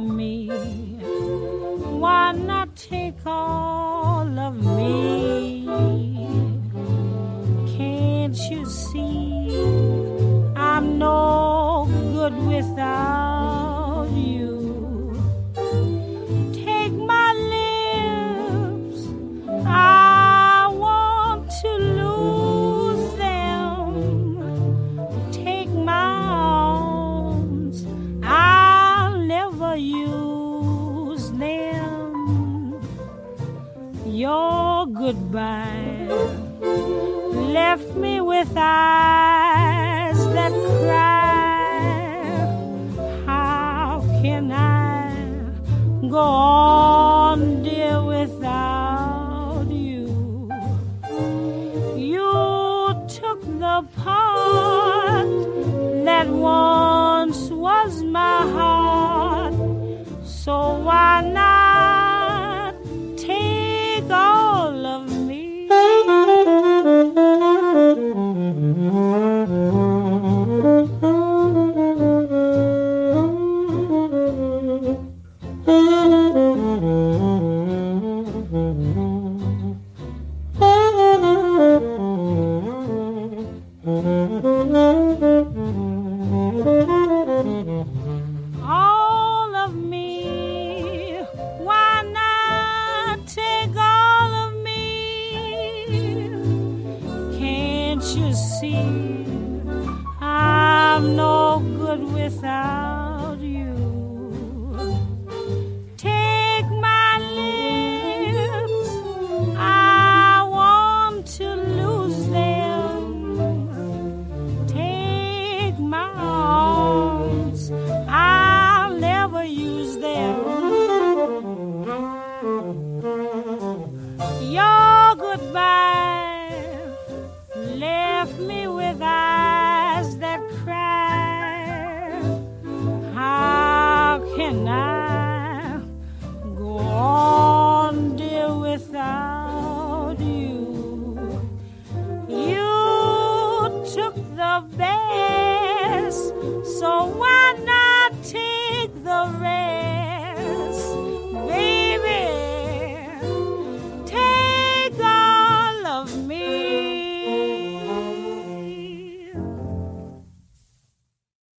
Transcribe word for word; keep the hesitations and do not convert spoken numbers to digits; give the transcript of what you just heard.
me? Why not take all of me? Can't you see I'm no good without you? Take my lips, I want to lose them. Take my arms, I'll never use them. Your goodbye left me with eyes that cry. How can I go on, dear, without you? You took the part that once was my heart, so why not take all of me? All of me, why not take all of me? Can't you see I'm no good without you? Take my lips, I want to lose them. Take my arms, I'll never use them. Your goodbye left me with eyes that cry. How can I go on, dear, without you? You took the best, so why